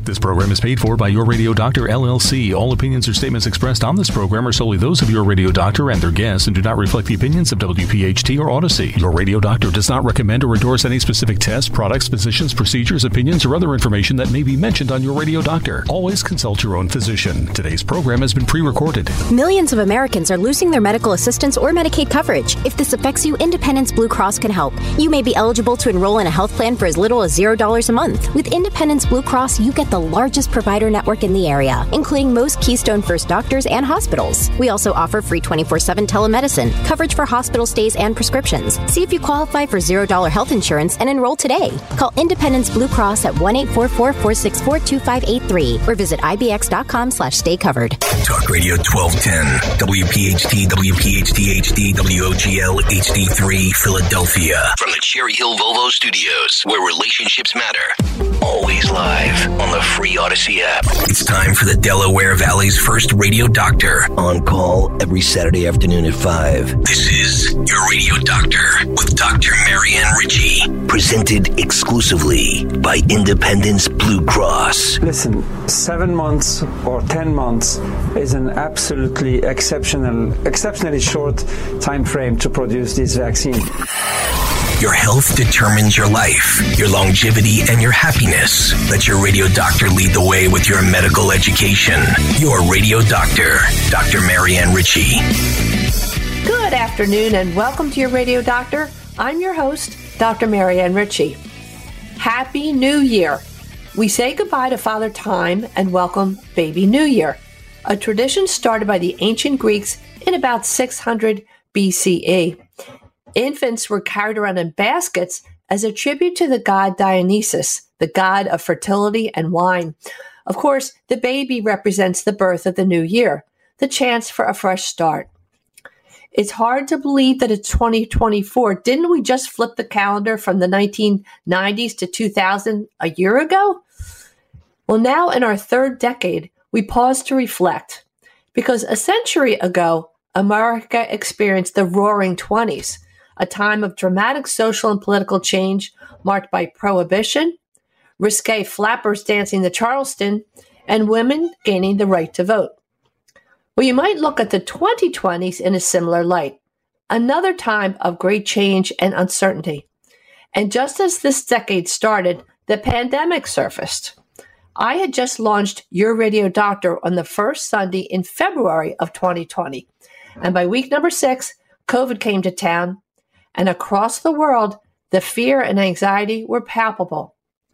This program is paid for by Your Radio Doctor, LLC. All opinions or statements expressed on this program are solely those of Your Radio Doctor and their guests and do not reflect the opinions of WPHT or Odyssey. Your Radio Doctor does not recommend or endorse any specific tests, products, physicians, procedures, opinions, or other information that may be mentioned on Your Radio Doctor. Always consult your own physician. Today's program has been pre-recorded. Millions of Americans are losing their medical assistance or Medicaid coverage. If this affects you, Independence Blue Cross can help. You may be eligible to enroll in a health plan for as little as $0 a month. With Independence Blue Cross, you get the largest provider network in the area, including most Keystone First doctors and hospitals. We also offer free 24/7 telemedicine, coverage for hospital stays and prescriptions. See if you qualify for $0 health insurance and enroll today. Call Independence Blue Cross at 1-844-464-2583 or visit ibx.com/staycovered. Talk Radio 1210, WPHT, WPHT HD, WOGL HD3, Philadelphia. From the Cherry Hill Volvo Studios, where relationships matter. Always live on the free Odyssey app. It's time for the Delaware Valley's first radio doctor. On call every Saturday afternoon at 5. This is Your Radio Doctor with Dr. Marianne Ritchie. Presented exclusively by Independence Blue Cross. Listen, 7 months or 10 months is an absolutely exceptionally short time frame to produce this vaccine. Your health determines your life, your longevity, and your happiness. Let your radio doctor lead the way with your medical education. Your Radio Doctor, Dr. Marianne Ritchie. Good afternoon and welcome to Your Radio Doctor. I'm your host, Dr. Marianne Ritchie. Happy New Year. We say goodbye to Father Time and welcome Baby New Year, a tradition started by the ancient Greeks in about 600 BCE. Infants were carried around in baskets as a tribute to the god Dionysus, the god of fertility and wine. Of course, the baby represents the birth of the new year, the chance for a fresh start. It's hard to believe that it's 2024. Didn't we just flip the calendar from the 1990s to 2000 a year ago? Well, now in our third decade, we pause to reflect because a century ago, America experienced the Roaring '20s, a time of dramatic social and political change marked by prohibition, risque flappers dancing the Charleston, and women gaining the right to vote. Well, you might look at the 2020s in a similar light, another time of great change and uncertainty. And just as this decade started, the pandemic surfaced. I had just launched Your Radio Doctor on the first Sunday in February of 2020. And by week number 6, COVID came to town. And across the world, the fear and anxiety were palpable.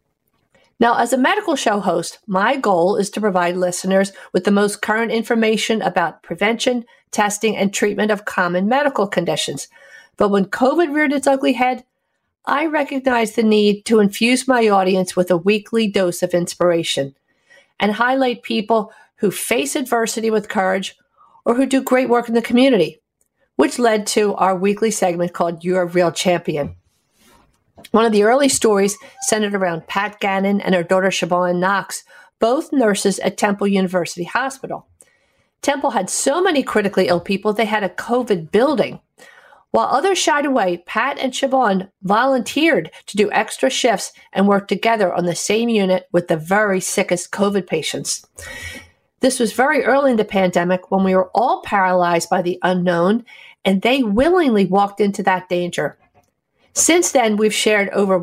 Now, as a medical show host, my goal is to provide listeners with the most current information about prevention, testing, and treatment of common medical conditions. But when COVID reared its ugly head, I recognized the need to infuse my audience with a weekly dose of inspiration and highlight people who face adversity with courage or who do great work in the community, which led to our weekly segment called Your Real Champion. One of the early stories centered around Pat Gannon and her daughter Siobhan Knox, both nurses at Temple University Hospital. Temple had so many critically ill people, they had a COVID building. While others shied away, Pat and Siobhan volunteered to do extra shifts and work together on the same unit with the very sickest COVID patients. This was very early in the pandemic when we were all paralyzed by the unknown, and they willingly walked into that danger. Since then, we've shared over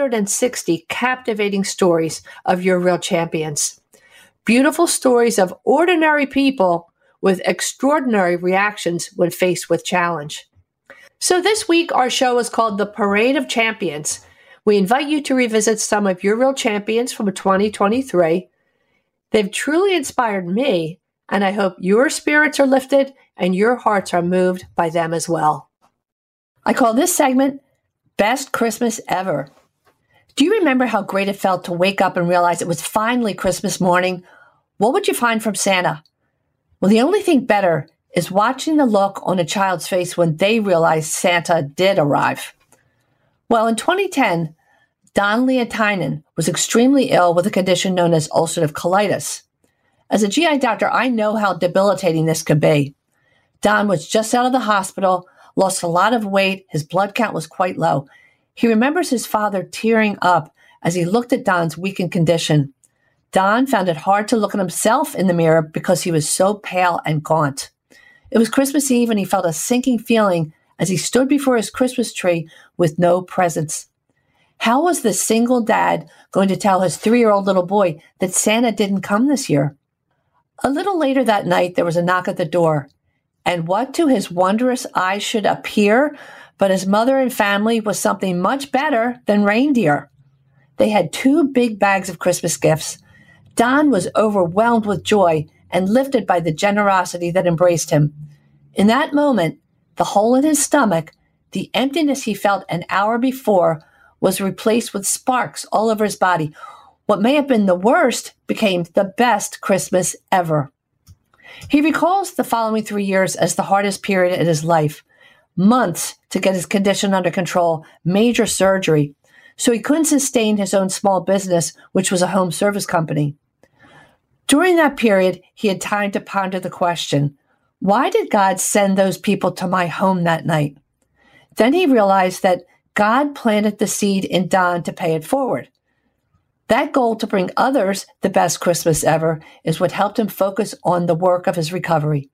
160 captivating stories of Your Real Champions. Beautiful stories of ordinary people with extraordinary reactions when faced with challenge. So this week, our show is called The Parade of Champions. We invite you to revisit some of Your Real Champions from 2023. They've truly inspired me, and I hope your spirits are lifted and your hearts are moved by them as well. I call this segment Best Christmas Ever. Do you remember how great it felt to wake up and realize it was finally Christmas morning? What would you find from Santa? Well, the only thing better is watching the look on a child's face when they realize Santa did arrive. Well, in 2010, Don Leontinen was extremely ill with a condition known as ulcerative colitis. As a GI doctor, I know how debilitating this could be. Don was just out of the hospital, lost a lot of weight, his blood count was quite low. He remembers his father tearing up as he looked at Don's weakened condition. Don found it hard to look at himself in the mirror because he was so pale and gaunt. It was Christmas Eve, and he felt a sinking feeling as he stood before his Christmas tree with no presents. How was the single dad going to tell his 3-year-old little boy that Santa didn't come this year? A little later that night, there was a knock at the door, and what to his wondrous eyes should appear but his mother and family was something much better than reindeer. They had 2 big bags of Christmas gifts. Don was overwhelmed with joy and lifted by the generosity that embraced him. In that moment, the hole in his stomach, the emptiness he felt an hour before, was replaced with sparks all over his body. What may have been the worst became the best Christmas ever. He recalls the following 3 years as the hardest period in his life. Months to get his condition under control, major surgery, so he couldn't sustain his own small business, which was a home service company. During that period, he had time to ponder the question, why did God send those people to my home that night? Then he realized that God planted the seed in Don to pay it forward. That goal to bring others the best Christmas ever is what helped him focus on the work of his recovery.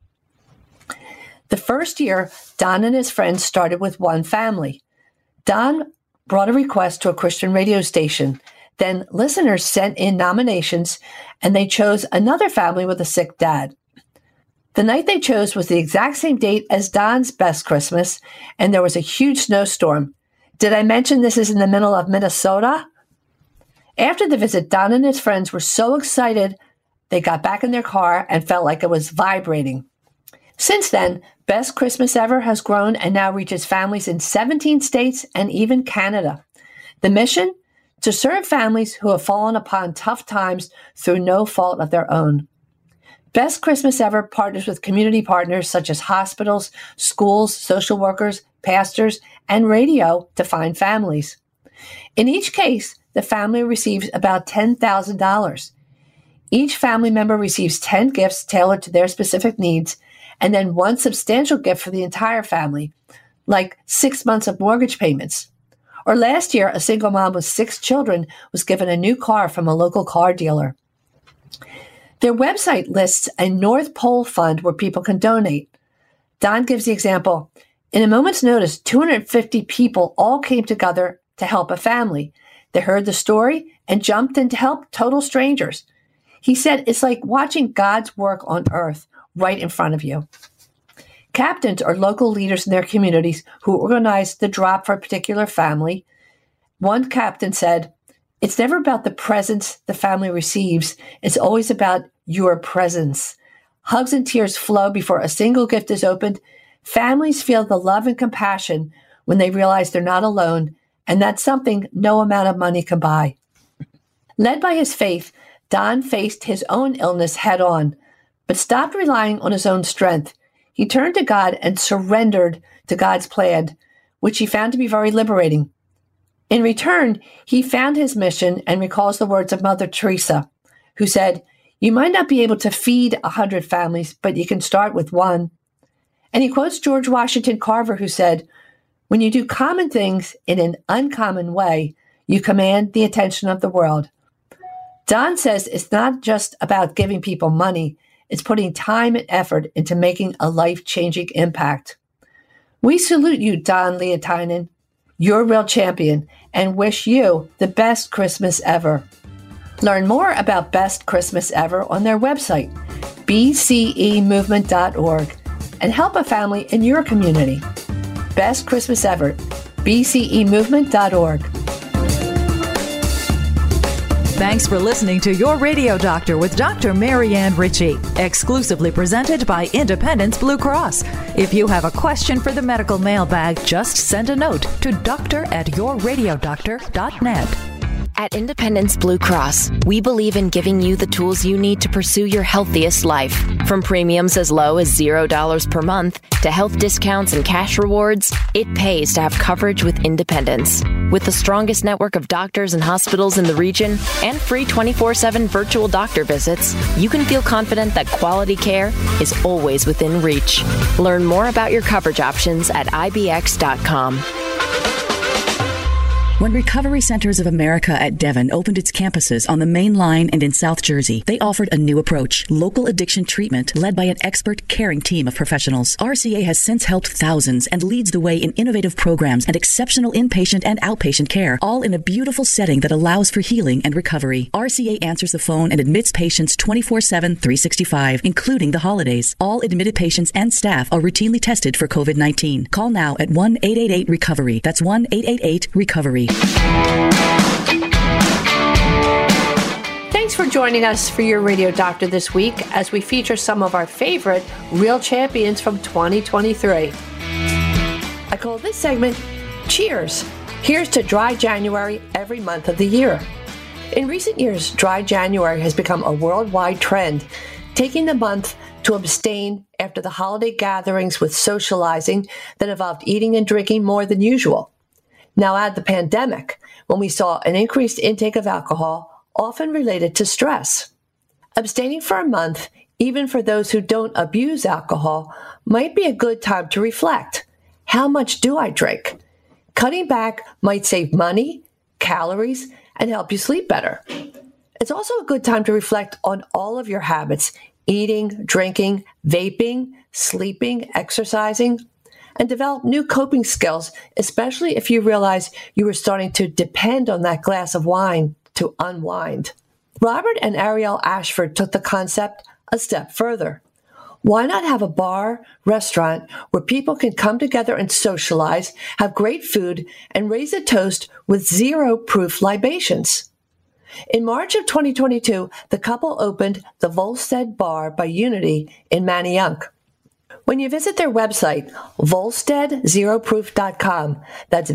The first year, Don and his friends started with one family. Don brought a request to a Christian radio station. Then listeners sent in nominations, and they chose another family with a sick dad. The night they chose was the exact same date as Don's best Christmas, and there was a huge snowstorm. Did I mention this is in the middle of Minnesota? After the visit, Don and his friends were so excited, they got back in their car and felt like it was vibrating. Since then, Best Christmas Ever has grown and now reaches families in 17 states and even Canada. The mission? To serve families who have fallen upon tough times through no fault of their own. Best Christmas Ever partners with community partners such as hospitals, schools, social workers, pastors, and radio to find families. In each case, the family receives about $10,000. Each family member receives 10 gifts tailored to their specific needs, and then one substantial gift for the entire family, like 6 months of mortgage payments. Or last year, a single mom with 6 children was given a new car from a local car dealer. Their website lists a North Pole fund where people can donate. Don gives the example, in a moment's notice, 250 people all came together to help a family. They heard the story and jumped in to help total strangers. He said it's like watching God's work on earth right in front of you. Captains are local leaders in their communities who organize the drop for a particular family. One captain said, it's never about the presents the family receives. It's always about your presence. Hugs and tears flow before a single gift is opened. Families feel the love and compassion when they realize they're not alone, and that's something no amount of money can buy. Led by his faith, Don faced his own illness head on, but stopped relying on his own strength. He turned to God and surrendered to God's plan, which he found to be very liberating. In return, he found his mission and recalls the words of Mother Teresa, who said, you might not be able to feed 100 families, but you can start with one. And he quotes George Washington Carver, who said, when you do common things in an uncommon way, you command the attention of the world. Don says it's not just about giving people money, it's putting time and effort into making a life-changing impact. We salute you, Don Liatainen. You're a real champion, and wish you the best Christmas ever. Learn more about Best Christmas Ever on their website, bcemovement.org, and help a family in your community. Best Christmas Ever, bcemovement.org. Thanks for listening to Your Radio Doctor with Dr. Marianne Ritchie, exclusively presented by Independence Blue Cross. If you have a question for the medical mailbag, just send a note to doctor@yourradiodoctor.net. At Independence Blue Cross, we believe in giving you the tools you need to pursue your healthiest life. From premiums as low as $0 per month to health discounts and cash rewards, it pays to have coverage with Independence. With the strongest network of doctors and hospitals in the region and free 24/7 virtual doctor visits, you can feel confident that quality care is always within reach. Learn more about your coverage options at ibx.com. When Recovery Centers of America at Devon opened its campuses on the Main Line and in South Jersey, they offered a new approach, local addiction treatment led by an expert, caring team of professionals. RCA has since helped thousands and leads the way in innovative programs and exceptional inpatient and outpatient care, all in a beautiful setting that allows for healing and recovery. RCA answers the phone and admits patients 24/7, 365, including the holidays. All admitted patients and staff are routinely tested for COVID-19. Call now at 1-888-RECOVERY. That's 1-888-RECOVERY. Thanks for joining us for your Radio Doctor this week as we feature some of our favorite real champions from 2023. I call this segment Cheers. Here's to Dry January every month of the year. In recent years, Dry January has become a worldwide trend, taking the month to abstain after the holiday gatherings with socializing that involved eating and drinking more than usual. Now add the pandemic, when we saw an increased intake of alcohol, often related to stress. Abstaining for a month, even for those who don't abuse alcohol, might be a good time to reflect. How much do I drink? Cutting back might save money, calories, and help you sleep better. It's also a good time to reflect on all of your habits: eating, drinking, vaping, sleeping, exercising, and develop new coping skills, especially if you realize you were starting to depend on that glass of wine to unwind. Robert and Ariel Ashford took the concept a step further. Why not have a bar, restaurant where people can come together and socialize, have great food, and raise a toast with zero-proof libations? In March of 2022, the couple opened the Volstead Bar by Unity in Manayunk. When you visit their website, volsteadzeroproof.com, that's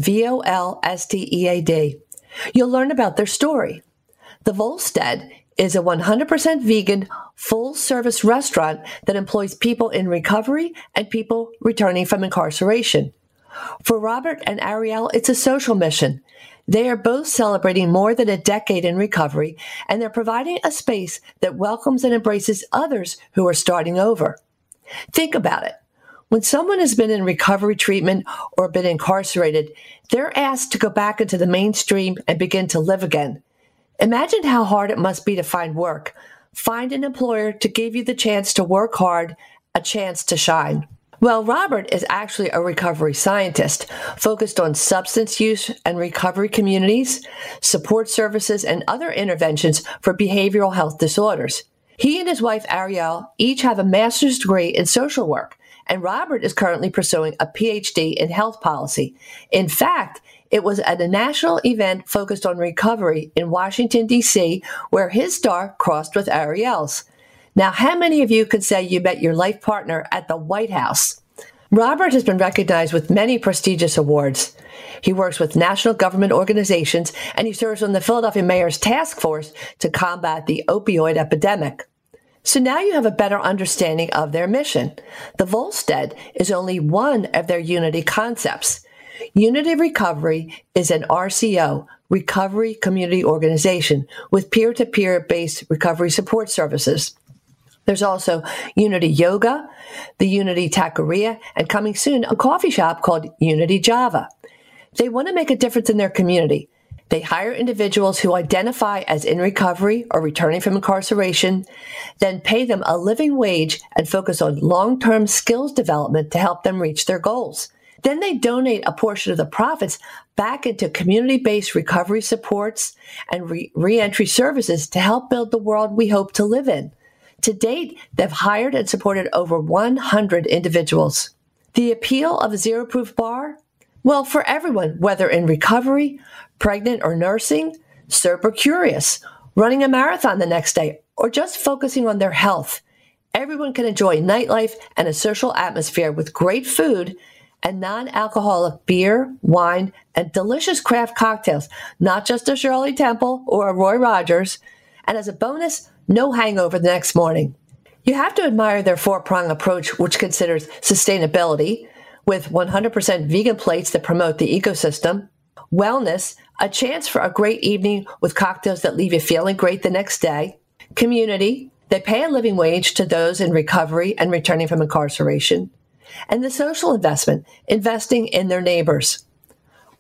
VOLSTEAD, you'll learn about their story. The Volstead is a 100% vegan, full-service restaurant that employs people in recovery and people returning from incarceration. For Robert and Ariel, it's a social mission. They are both celebrating more than a decade in recovery, and they're providing a space that welcomes and embraces others who are starting over. Think about it. When someone has been in recovery treatment or been incarcerated, they're asked to go back into the mainstream and begin to live again. Imagine how hard it must be to find work. Find an employer to give you the chance to work hard, a chance to shine. Well, Robert is actually a recovery scientist focused on substance use and recovery communities, support services, and other interventions for behavioral health disorders. He and his wife, Ariel, each have a master's degree in social work, and Robert is currently pursuing a PhD in health policy. In fact, it was at a national event focused on recovery in Washington, D.C., where his star crossed with Ariel's. Now, how many of you could say you met your life partner at the White House? Robert has been recognized with many prestigious awards. He works with national government organizations, and he serves on the Philadelphia Mayor's task force to combat the opioid epidemic. So now you have a better understanding of their mission. The Volstead is only one of their Unity concepts. Unity Recovery is an RCO, Recovery Community Organization, with peer-to-peer based recovery support services. There's also Unity Yoga, the Unity Taqueria, and coming soon, a coffee shop called Unity Java. They want to make a difference in their community. They hire individuals who identify as in recovery or returning from incarceration, then pay them a living wage and focus on long-term skills development to help them reach their goals. Then they donate a portion of the profits back into community-based recovery supports and re-entry services to help build the world we hope to live in. To date, they've hired and supported over 100 individuals. The appeal of a zero-proof bar? Well, for everyone, whether in recovery, pregnant or nursing, sober curious, running a marathon the next day, or just focusing on their health, everyone can enjoy nightlife and a social atmosphere with great food and non-alcoholic beer, wine, and delicious craft cocktails, not just a Shirley Temple or a Roy Rogers, and as a bonus, no hangover the next morning. You have to admire their four-prong approach, which considers sustainability, with 100% vegan plates that promote the ecosystem, wellness, a chance for a great evening with cocktails that leave you feeling great the next day, community, they pay a living wage to those in recovery and returning from incarceration, and the social investment, investing in their neighbors.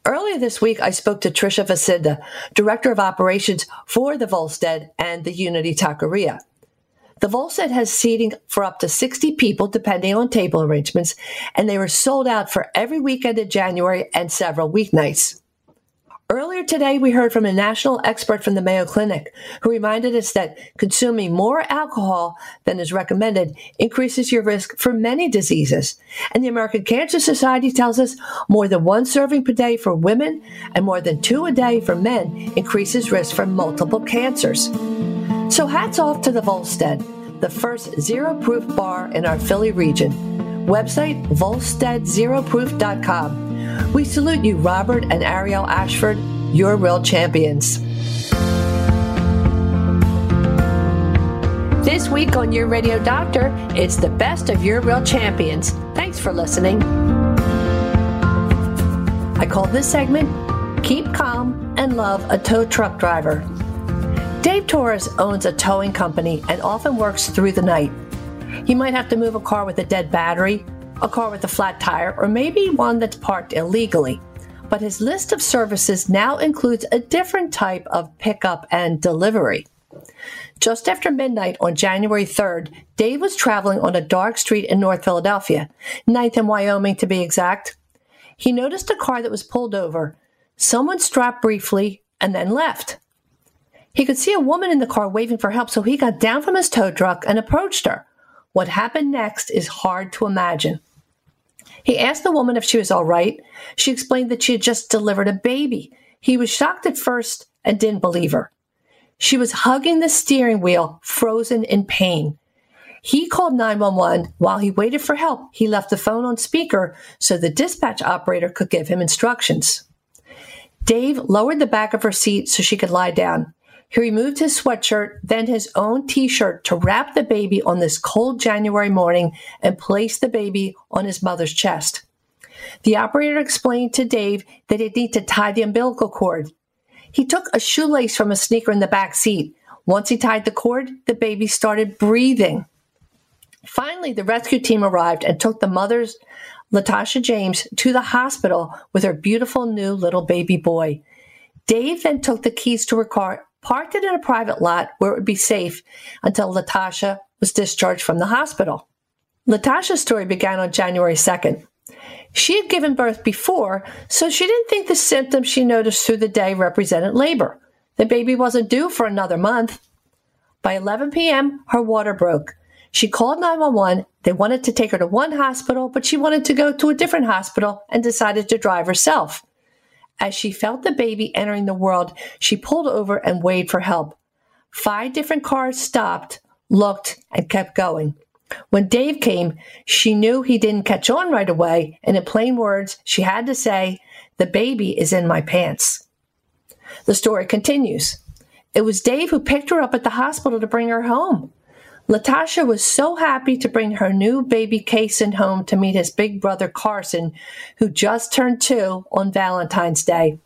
Earlier this week, I spoke to Tricia Vasinda, Director of Operations for the Volstead and the Unity Taqueria. The Volstead has seating for up to 60 people, depending on table arrangements, and they were sold out for every weekend in January and several weeknights. Earlier today, we heard from a national expert from the Mayo Clinic who reminded us that consuming more alcohol than is recommended increases your risk for many diseases. And the American Cancer Society tells us more than 1 serving per day for women and more than 2 a day for men increases risk for multiple cancers. So hats off to the Volstead, the first zero-proof bar in our Philly region. Website, volsteadzeroproof.com. We salute you, Robert and Ariel Ashford. You're real champions. This week on Your Radio Doctor, it's the best of Your Real Champions. Thanks for listening. I called this segment, Keep Calm and Love a Tow Truck Driver. Dave Torres owns a towing company and often works through the night. He might have to move a car with a dead battery, a car with a flat tire, or maybe one that's parked illegally. But his list of services now includes a different type of pickup and delivery. Just after midnight on January 3rd, Dave was traveling on a dark street in North Philadelphia, 9th and Wyoming to be exact. He noticed a car that was pulled over. Someone stopped briefly and then left. He could see a woman in the car waving for help, so he got down from his tow truck and approached her. What happened next is hard to imagine. He asked the woman if she was all right. She explained that she had just delivered a baby. He was shocked at first and didn't believe her. She was hugging the steering wheel, frozen in pain. He called 911. While he waited for help, he left the phone on speaker so the dispatch operator could give him instructions. Dave lowered the back of her seat so she could lie down. He removed his sweatshirt, then his own T-shirt to wrap the baby on this cold January morning and place the baby on his mother's chest. The operator explained to Dave that he'd need to tie the umbilical cord. He took a shoelace from a sneaker in the back seat. Once he tied the cord, the baby started breathing. Finally, the rescue team arrived and took the mother's, Latasha James, to the hospital with her beautiful new little baby boy. Dave then took the keys to her car, parked it in a private lot where it would be safe until Latasha was discharged from the hospital. Latasha's story began on January 2nd. She had given birth before, so she didn't think the symptoms she noticed through the day represented labor. The baby wasn't due for another month. By 11 p.m., her water broke. She called 911. They wanted to take her to one hospital, but she wanted to go to a different hospital and decided to drive herself. As she felt the baby entering the world, she pulled over and waited for help. 5 different cars stopped, looked, and kept going. When Dave came, she knew he didn't catch on right away, and in plain words, she had to say, "The baby is in my pants." The story continues. It was Dave who picked her up at the hospital to bring her home. Latasha was so happy to bring her new baby Kaysen home to meet his big brother Carson, who just turned 2 on Valentine's Day.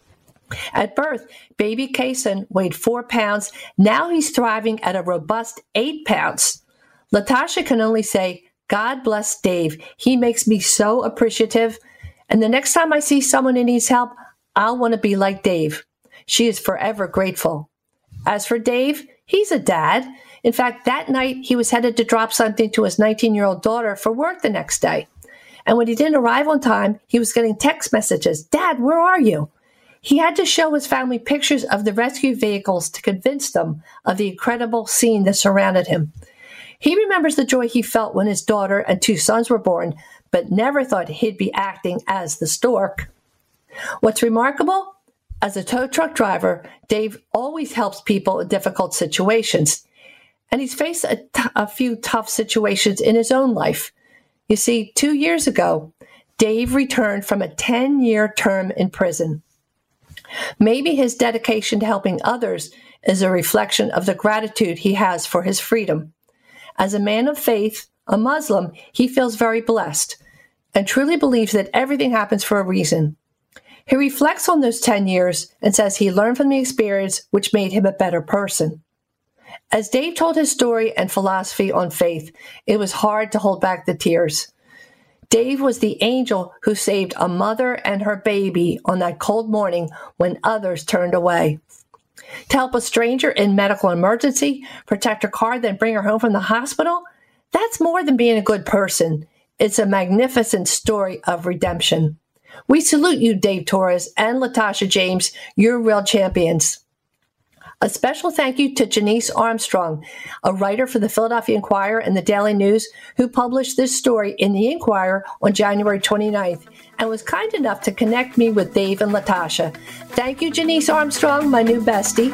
At birth, baby Kaysen weighed 4 pounds. Now he's thriving at a robust 8 pounds. Latasha can only say, "God bless Dave. He makes me so appreciative. And the next time I see someone who needs help, I'll want to be like Dave." She is forever grateful. As for Dave, he's a dad. In fact, that night, he was headed to drop something to his 19-year-old daughter for work the next day. And when he didn't arrive on time, he was getting text messages. "Dad, where are you?" He had to show his family pictures of the rescue vehicles to convince them of the incredible scene that surrounded him. He remembers the joy he felt when his daughter and 2 sons were born, but never thought he'd be acting as the stork. What's remarkable? As a tow truck driver, Dave always helps people in difficult situations. And he's faced a few tough situations in his own life. You see, 2 years ago, Dave returned from a 10-year term in prison. Maybe his dedication to helping others is a reflection of the gratitude he has for his freedom. As a man of faith, a Muslim, he feels very blessed and truly believes that everything happens for a reason. He reflects on those 10 years and says he learned from the experience, which made him a better person. As Dave told his story and philosophy on faith, it was hard to hold back the tears. Dave was the angel who saved a mother and her baby on that cold morning when others turned away. To help a stranger in medical emergency, protect her car, then bring her home from the hospital, that's more than being a good person. It's a magnificent story of redemption. We salute you, Dave Torres and Latasha James. You're real champions. A special thank you to Janice Armstrong, a writer for the Philadelphia Inquirer and the Daily News, who published this story in the Inquirer on January 29th and was kind enough to connect me with Dave and Latasha. Thank you, Janice Armstrong, my new bestie.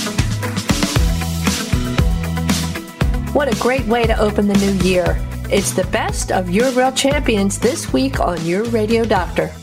What a great way to open the new year. It's the best of Your Real Champions this week on Your Radio Doctor.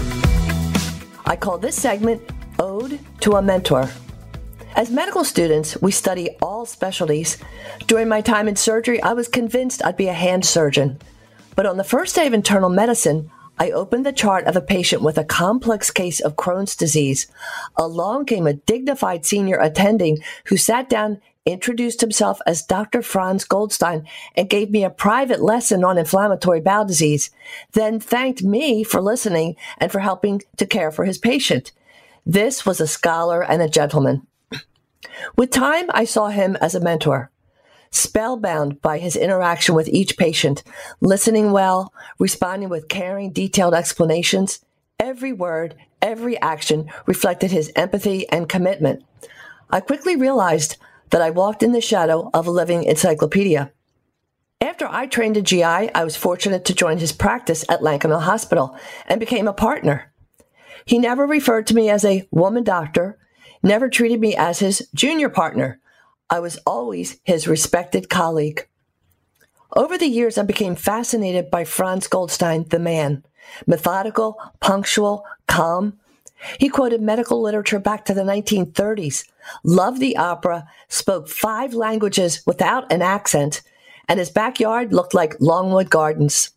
I call this segment Ode to a Mentor. As medical students, we study all specialties. During my time in surgery, I was convinced I'd be a hand surgeon. But on the first day of internal medicine, I opened the chart of a patient with a complex case of Crohn's disease. Along came a dignified senior attending who sat down, introduced himself as Dr. Franz Goldstein, and gave me a private lesson on inflammatory bowel disease, then thanked me for listening and for helping to care for his patient. This was a scholar and a gentleman. With time, I saw him as a mentor, spellbound by his interaction with each patient, listening well, responding with caring, detailed explanations. Every word, every action reflected his empathy and commitment. I quickly realized that I walked in the shadow of a living encyclopedia. After I trained in GI, I was fortunate to join his practice at Lankenau Hospital and became a partner. He never referred to me as a woman doctor, never treated me as his junior partner. I was always his respected colleague. Over the years, I became fascinated by Franz Goldstein, the man. Methodical, punctual, calm. He quoted medical literature back to the 1930s, loved the opera, spoke 5 languages without an accent, and his backyard looked like Longwood Gardens.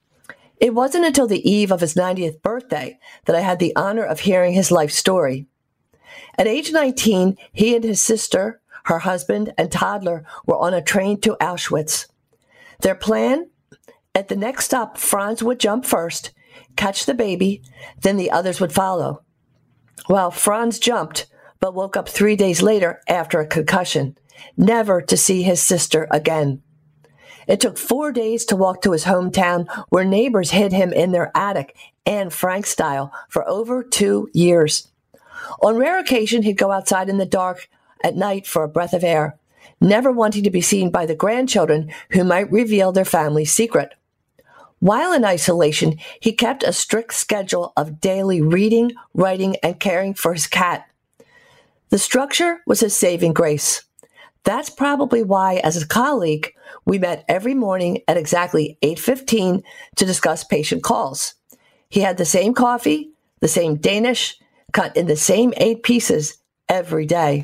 It wasn't until the eve of his 90th birthday that I had the honor of hearing his life story. At age 19, he and his sister, her husband, and toddler were on a train to Auschwitz. Their plan? At the next stop, Franz would jump first, catch the baby, then the others would follow. Well, Franz jumped, but woke up 3 days later after a concussion, never to see his sister again. It took 4 days to walk to his hometown, where neighbors hid him in their attic, Anne Frank style, for over 2 years. On rare occasion, he'd go outside in the dark at night for a breath of air, never wanting to be seen by the grandchildren who might reveal their family's secret. While in isolation, he kept a strict schedule of daily reading, writing, and caring for his cat. The structure was his saving grace. That's probably why, as a colleague, we met every morning at exactly 8:15 to discuss patient calls. He had the same coffee, the same Danish, cut in the same 8 pieces every day.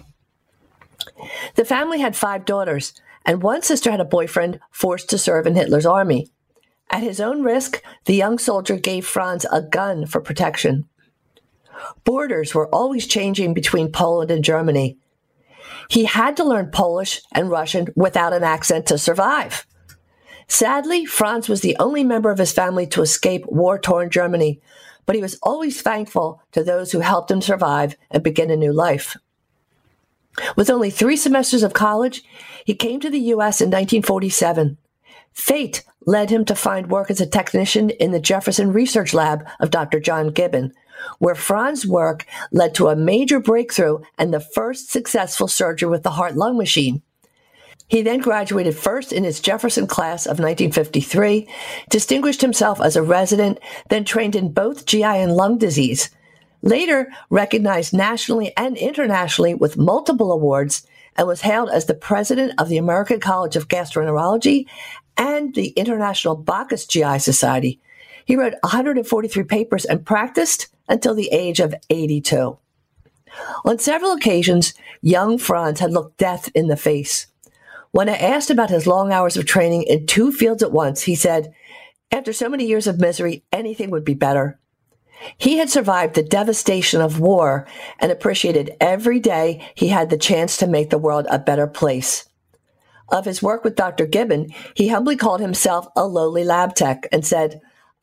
The family had 5 daughters, and one sister had a boyfriend forced to serve in Hitler's army. At his own risk, the young soldier gave Franz a gun for protection. Borders were always changing between Poland and Germany. He had to learn Polish and Russian without an accent to survive. Sadly, Franz was the only member of his family to escape war-torn Germany, but he was always thankful to those who helped him survive and begin a new life. With only 3 semesters of college, he came to the U.S. in 1947. Fate led him to find work as a technician in the Jefferson Research Lab of Dr. John Gibbon, where Franz's work led to a major breakthrough and the first successful surgery with the heart-lung machine. He then graduated first in his Jefferson class of 1953, distinguished himself as a resident, then trained in both GI and lung disease. Later, recognized nationally and internationally with multiple awards, and was hailed as the president of the American College of Gastroenterology and the International Bacchus GI Society. He wrote 143 papers and practiced until the age of 82. On several occasions, young Franz had looked death in the face. When I asked about his long hours of training in 2 fields at once, he said, "After so many years of misery, anything would be better." He had survived the devastation of war and appreciated every day he had the chance to make the world a better place. Of his work with Dr. Gibbon, he humbly called himself a lowly lab tech and said,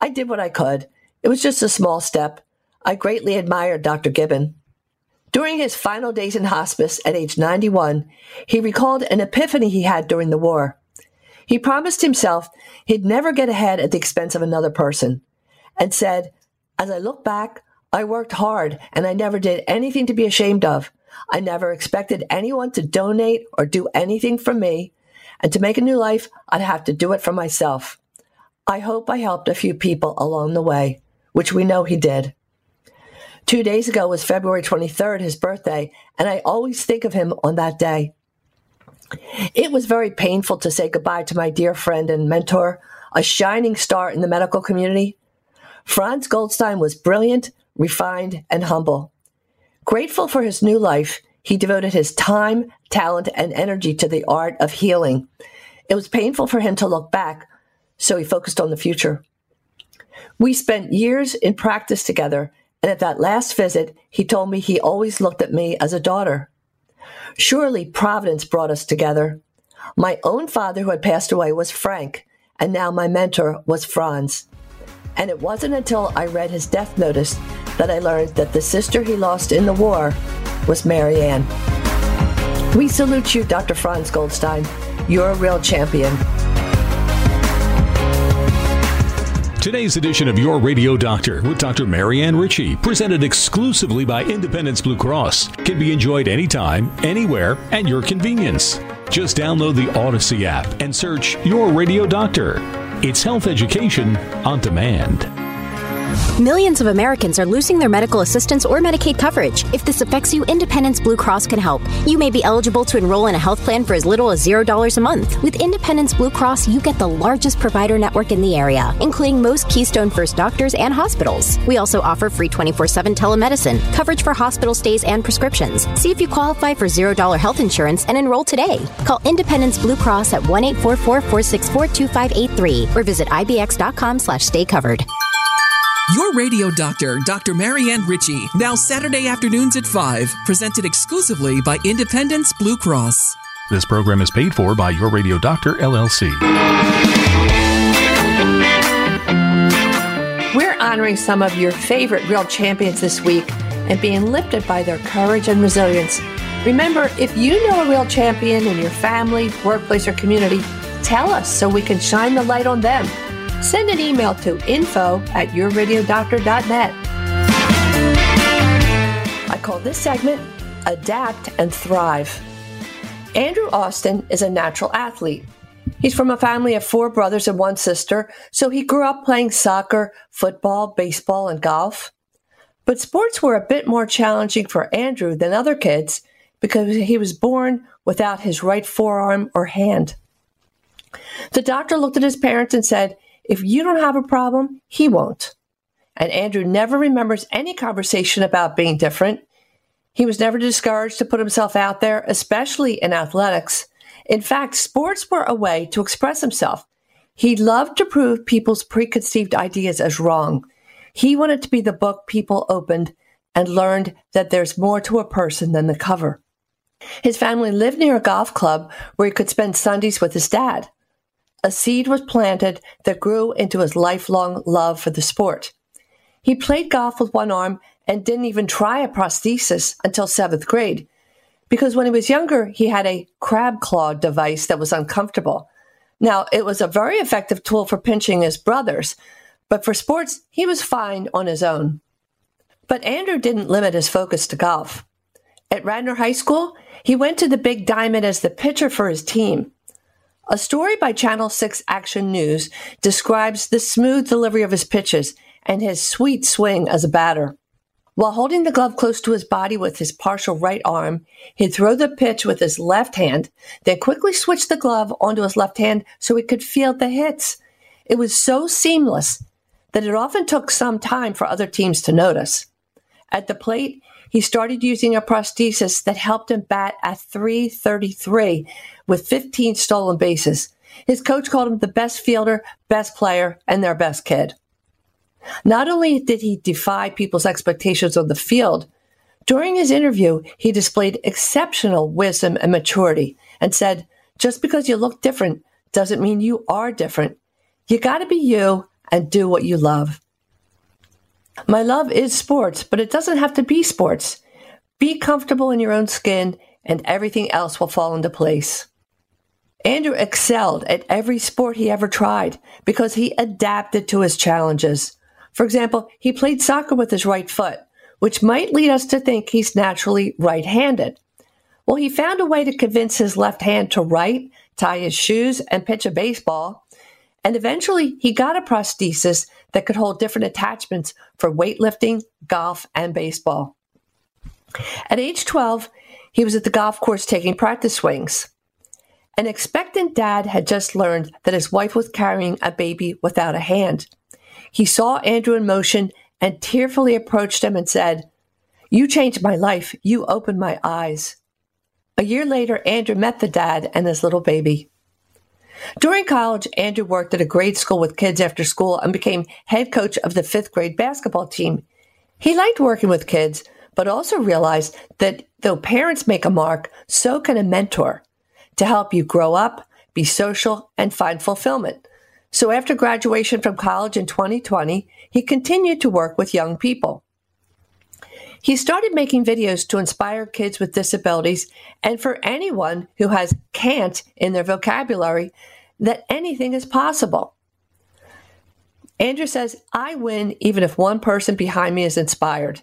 I did what I could. It was just a small step. I greatly admired Dr. Gibbon. During his final days in hospice at age 91, he recalled an epiphany he had during the war. He promised himself he'd never get ahead at the expense of another person, and said, "As I look back, I worked hard and I never did anything to be ashamed of. I never expected anyone to donate or do anything for me, and to make a new life, I'd have to do it for myself. I hope I helped a few people along the way," which we know he did. 2 days ago was February 23rd, his birthday, and I always think of him on that day. It was very painful to say goodbye to my dear friend and mentor, a shining star in the medical community. Franz Goldstein was brilliant, refined, and humble. Grateful for his new life, he devoted his time, talent, and energy to the art of healing. It was painful for him to look back, so he focused on the future. We spent years in practice together, and at that last visit, he told me he always looked at me as a daughter. Surely Providence brought us together. My own father, who had passed away, was Frank, and now my mentor was Franz. And it wasn't until I read his death notice that I learned that the sister he lost in the war was Marianne. We salute you, Dr. Franz Goldstein. You're a real champion. Today's edition of Your Radio Doctor with Dr. Marianne Ritchie, presented exclusively by Independence Blue Cross, can be enjoyed anytime, anywhere, at your convenience. Just download the Odyssey app and search Your Radio Doctor. It's health education on demand. Millions of Americans are losing their medical assistance or Medicaid coverage. If this affects you, Independence Blue Cross can help. You may be eligible to enroll in a health plan for as little as $0 a month. With Independence Blue Cross, you get the largest provider network in the area, including most Keystone First doctors and hospitals. We also offer free 24/7 telemedicine, coverage for hospital stays and prescriptions. See if you qualify for $0 health insurance and enroll today. Call Independence Blue Cross at 1-844-464-2583 or visit ibx.com/stay covered. Your Radio Doctor, Dr. Marianne Ritchie, now Saturday afternoons at 5, presented exclusively by Independence Blue Cross. This program is paid for by Your Radio Doctor, LLC. We're honoring some of your favorite real champions this week and being lifted by their courage and resilience. Remember, if you know a real champion in your family, workplace, or community, tell us so we can shine the light on them. Send an email to info@yourradiodoctor.net. I call this segment Adapt and Thrive. Andrew Austin is a natural athlete. He's from a family of 4 brothers and 1 sister, so he grew up playing soccer, football, baseball, and golf. But sports were a bit more challenging for Andrew than other kids because he was born without his right forearm or hand. The doctor looked at his parents and said, "If you don't have a problem, he won't." And Andrew never remembers any conversation about being different. He was never discouraged to put himself out there, especially in athletics. In fact, sports were a way to express himself. He loved to prove people's preconceived ideas as wrong. He wanted to be the book people opened and learned that there's more to a person than the cover. His family lived near a golf club where he could spend Sundays with his dad. A seed was planted that grew into his lifelong love for the sport. He played golf with 1 arm and didn't even try a prosthesis until 7th grade, because when he was younger, he had a crab claw device that was uncomfortable. Now, it was a very effective tool for pinching his brothers, but for sports, he was fine on his own. But Andrew didn't limit his focus to golf. At Radnor High School, he went to the Big Diamond as the pitcher for his team. A story by Channel 6 Action News describes the smooth delivery of his pitches and his sweet swing as a batter. While holding the glove close to his body with his partial right arm, he'd throw the pitch with his left hand, then quickly switch the glove onto his left hand so he could feel the hits. It was so seamless that it often took some time for other teams to notice. At the plate, he started using a prosthesis that helped him bat at .333 with 15 stolen bases. His coach called him the best fielder, best player, and their best kid. Not only did he defy people's expectations on the field, during his interview, he displayed exceptional wisdom and maturity and said, "Just because you look different doesn't mean you are different. You got to be you and do what you love. My love is sports, but it doesn't have to be sports. Be comfortable in your own skin and everything else will fall into place. Andrew excelled at every sport he ever tried because he adapted to his challenges. For example, he played soccer with his right foot, which might lead us to think he's naturally right-handed. Well, he found a way to convince his left hand to write, tie his shoes, and pitch a baseball. And eventually, he got a prosthesis that could hold different attachments for weightlifting, golf, and baseball. At age 12, he was at the golf course taking practice swings. An expectant dad had just learned that his wife was carrying a baby without a hand. He saw Andrew in motion and tearfully approached him and said, "You changed my life. You opened my eyes." A year later, Andrew met the dad and his little baby. During college, Andrew worked at a grade school with kids after school and became head coach of the 5th grade basketball team. He liked working with kids, but also realized that though parents make a mark, so can a mentor to help you grow up, be social, and find fulfillment. So after graduation from college in 2020, he continued to work with young people. He started making videos to inspire kids with disabilities and for anyone who has can't in their vocabulary that anything is possible. Andrew says, "I win even if one person behind me is inspired."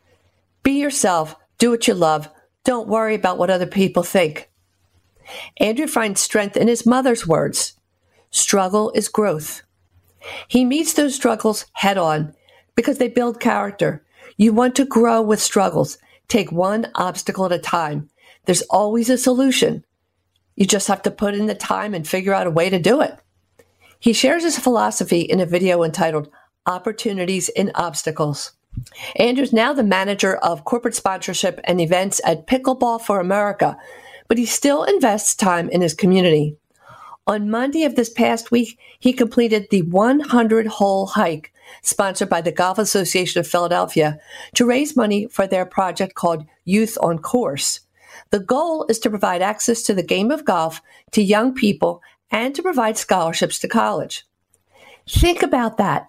Be yourself, do what you love, don't worry about what other people think. Andrew finds strength in his mother's words. Struggle is growth. He meets those struggles head on because they build character. You want to grow with struggles. Take one obstacle at a time. There's always a solution. You just have to put in the time and figure out a way to do it. He shares his philosophy in a video entitled Opportunities in Obstacles. Andrew's now the manager of corporate sponsorship and events at Pickleball for America, but he still invests time in his community. On Monday of this past week, he completed the 100-hole hike sponsored by the Golf Association of Philadelphia to raise money for their project called Youth on Course. The goal is to provide access to the game of golf to young people and to provide scholarships to college. Think about that.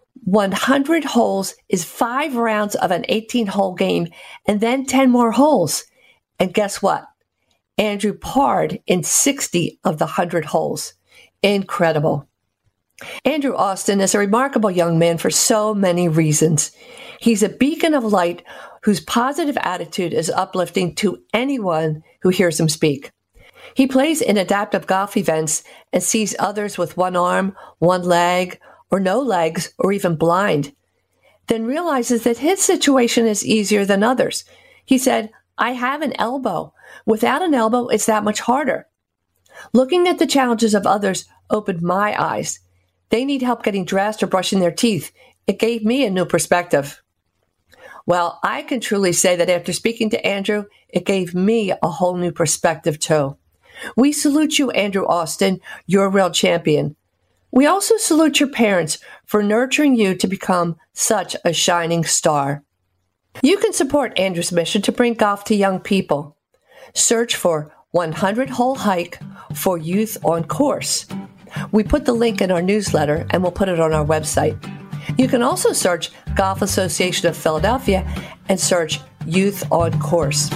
100 holes is 5 rounds of an 18-hole game and then 10 more holes. And guess what? Andrew parred in 60 of the 100 holes. Incredible. Andrew Austin is a remarkable young man for so many reasons. He's a beacon of light whose positive attitude is uplifting to anyone who hears him speak. He plays in adaptive golf events and sees others with one arm, one leg, or no legs, or even blind, then realizes that his situation is easier than others. He said, "I have an elbow. Without an elbow, it's that much harder." Looking at the challenges of others opened my eyes. They need help getting dressed or brushing their teeth. It gave me a new perspective. Well, I can truly say that after speaking to Andrew, it gave me a whole new perspective too. We salute you, Andrew Austin. You're a real champion. We also salute your parents for nurturing you to become such a shining star. You can support Andrew's mission to bring golf to young people. Search for 100-hole hike for Youth on Course. We put the link in our newsletter and we'll put it on our website. You can also search Golf Association of Philadelphia and search Youth on Course.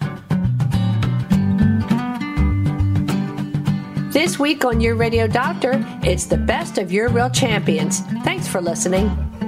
This week on Your Radio Doctor, it's the best of your real champions. Thanks for listening.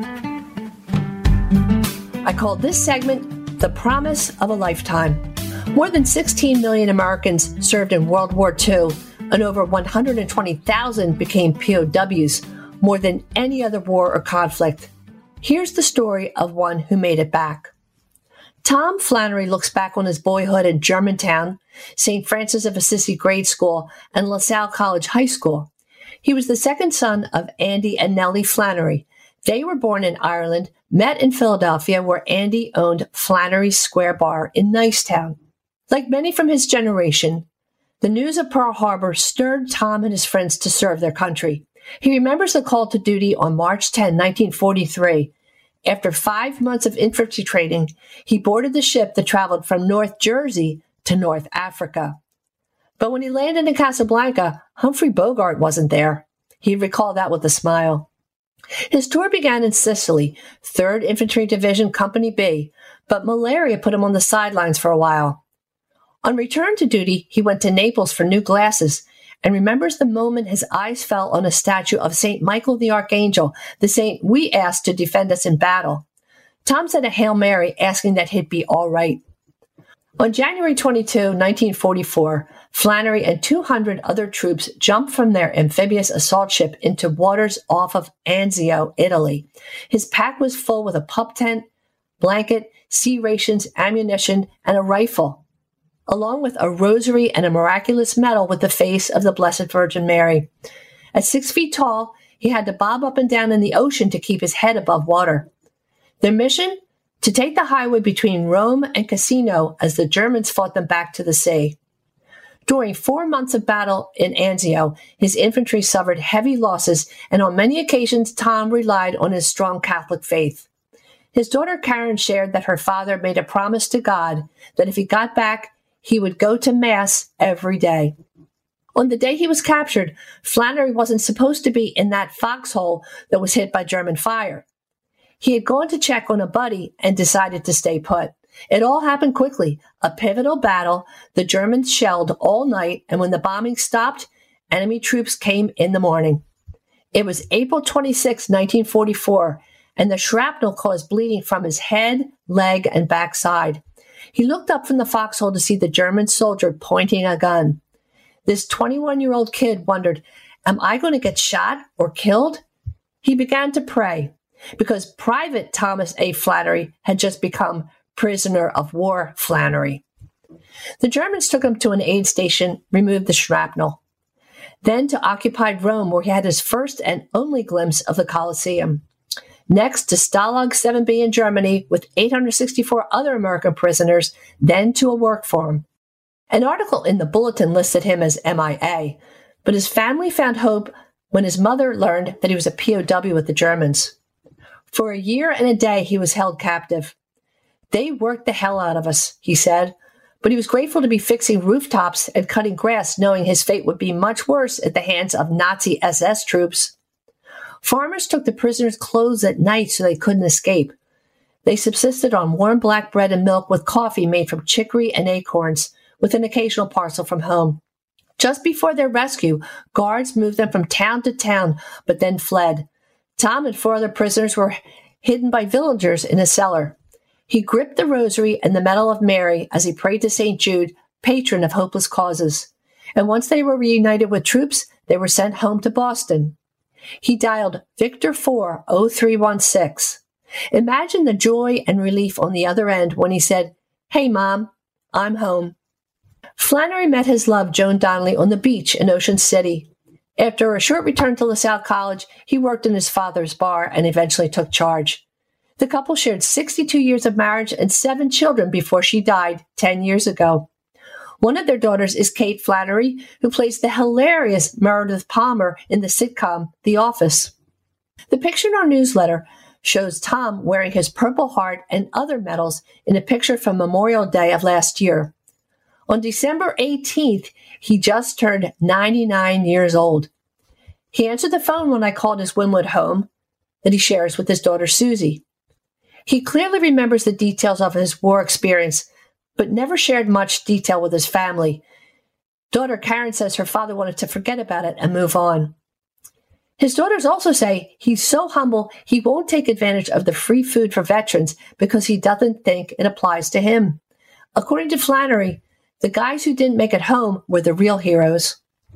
I called this segment The Promise of a Lifetime. More than 16 million Americans served in World War II, and over 120,000 became POWs, more than any other war or conflict. Here's the story of one who made it back. Tom Flannery looks back on his boyhood in Germantown, St. Francis of Assisi Grade School, and LaSalle College High School. He was the second son of Andy and Nellie Flannery. They were born in Ireland, met in Philadelphia, where Andy owned Flannery's Square Bar in Nicetown. Like many from his generation, the news of Pearl Harbor stirred Tom and his friends to serve their country. He remembers the call to duty on March 10, 1943. After 5 months of infantry training, he boarded the ship that traveled from North Jersey to North Africa. But when he landed in Casablanca, Humphrey Bogart wasn't there. He recalled that with a smile. His tour began in Sicily, 3rd Infantry Division, Company B, but malaria put him on the sidelines for a while. On return to duty, he went to Naples for new glasses and remembers the moment his eyes fell on a statue of St. Michael the Archangel, the saint we asked to defend us in battle. Tom said a Hail Mary asking that he'd be all right. On January 22, 1944, Flannery and 200 other troops jumped from their amphibious assault ship into waters off of Anzio, Italy. His pack was full with a pup tent, blanket, sea rations, ammunition, and a rifle, along with a rosary and a miraculous medal with the face of the Blessed Virgin Mary. At 6 feet tall, he had to bob up and down in the ocean to keep his head above water. Their mission? To take the highway between Rome and Cassino as the Germans fought them back to the sea. During 4 months of battle in Anzio, his infantry suffered heavy losses, and on many occasions Tom relied on his strong Catholic faith. His daughter Karen shared that her father made a promise to God that if he got back, he would go to Mass every day. On the day he was captured, Flannery wasn't supposed to be in that foxhole that was hit by German fire. He had gone to check on a buddy and decided to stay put. It all happened quickly. A pivotal battle. The Germans shelled all night, and when the bombing stopped, enemy troops came in the morning. It was April 26, 1944, and the shrapnel caused bleeding from his head, leg, and backside. He looked up from the foxhole to see the German soldier pointing a gun. This 21-year-old kid wondered, am I going to get shot or killed? He began to pray, because Private Thomas A. Flannery had just become prisoner of war Flannery. The Germans took him to an aid station, removed the shrapnel. Then to occupied Rome, where he had his first and only glimpse of the Colosseum. Next to Stalag 7B in Germany with 864 other American prisoners, then to a work farm. An article in the Bulletin listed him as MIA, but his family found hope when his mother learned that he was a POW with the Germans. For a year and a day, he was held captive. They worked the hell out of us, he said, but he was grateful to be fixing rooftops and cutting grass, knowing his fate would be much worse at the hands of Nazi SS troops. Farmers took the prisoners' clothes at night so they couldn't escape. They subsisted on warm black bread and milk with coffee made from chicory and acorns, with an occasional parcel from home. Just before their rescue, guards moved them from town to town, but then fled. Tom and 4 other prisoners were hidden by villagers in a cellar. He gripped the rosary and the medal of Mary as he prayed to St. Jude, patron of hopeless causes. And once they were reunited with troops, they were sent home to Boston. He dialed Victor 40316. Imagine the joy and relief on the other end when he said, "Hey, Mom, I'm home." Flannery met his love, Joan Donnelly, on the beach in Ocean City. After a short return to LaSalle College, he worked in his father's bar and eventually took charge. The couple shared 62 years of marriage and 7 children before she died 10 years ago. One of their daughters is Kate Flannery, who plays the hilarious Meredith Palmer in the sitcom The Office. The picture in our newsletter shows Tom wearing his Purple Heart and other medals in a picture from Memorial Day of last year. On December 18th, he just turned 99 years old. He answered the phone when I called his Wynwood home that he shares with his daughter Susie. He clearly remembers the details of his war experience, but never shared much detail with his family. Daughter Karen says her father wanted to forget about it and move on. His daughters also say he's so humble he won't take advantage of the free food for veterans because he doesn't think it applies to him. According to Flannery, the guys who didn't make it home were the real heroes.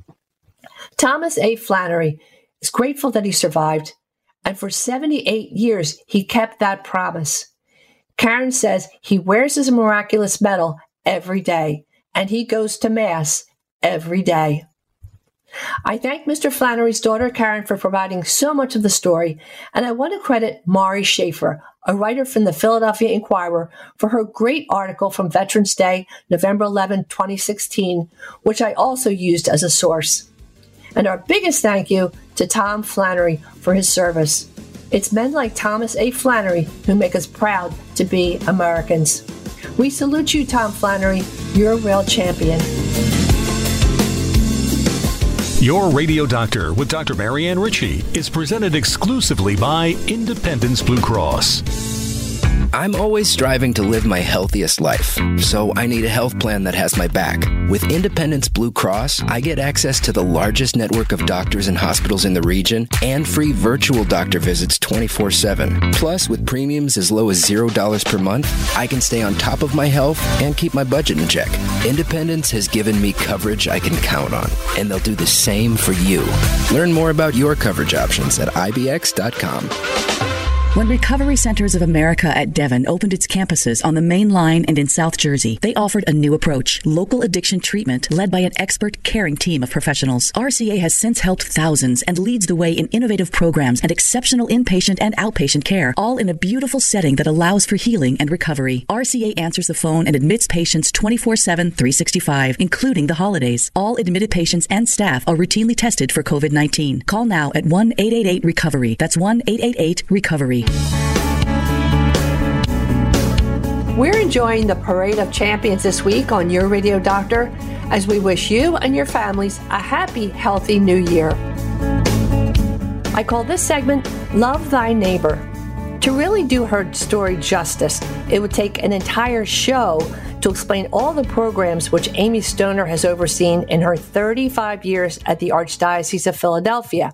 Thomas A. Flannery is grateful that he survived, and for 78 years he kept that promise. Karen says he wears his miraculous medal every day, and he goes to Mass every day. I thank Mr. Flannery's daughter, Karen, for providing so much of the story, and I want to credit Mari Schaefer, a writer from the Philadelphia Inquirer, for her great article from Veterans Day, November 11, 2016, which I also used as a source. And our biggest thank you to Tom Flannery for his service. It's men like Thomas A. Flannery who make us proud to be Americans. We salute you, Tom Flannery. You're a real champion. Your Radio Doctor with Dr. Marianne Ritchie is presented exclusively by Independence Blue Cross. I'm always striving to live my healthiest life, so I need a health plan that has my back. With Independence Blue Cross, I get access to the largest network of doctors and hospitals in the region and free virtual doctor visits 24/7. Plus, with premiums as low as $0 per month, I can stay on top of my health and keep my budget in check. Independence has given me coverage I can count on, and they'll do the same for you. Learn more about your coverage options at ibx.com. When Recovery Centers of America at Devon opened its campuses on the Main Line and in South Jersey, they offered a new approach, local addiction treatment led by an expert, caring team of professionals. RCA has since helped thousands and leads the way in innovative programs and exceptional inpatient and outpatient care, all in a beautiful setting that allows for healing and recovery. RCA answers the phone and admits patients 24/7, 365, including the holidays. All admitted patients and staff are routinely tested for COVID-19. Call now at 1-888-RECOVERY. That's 1-888-RECOVERY. We're enjoying the Parade of Champions this week on Your Radio Doctor as we wish you and your families a happy, healthy new year. I call this segment Love Thy Neighbor. To really do her story justice, it would take an entire show to explain all the programs which Amy Stoner has overseen in her 35 years at the Archdiocese of Philadelphia.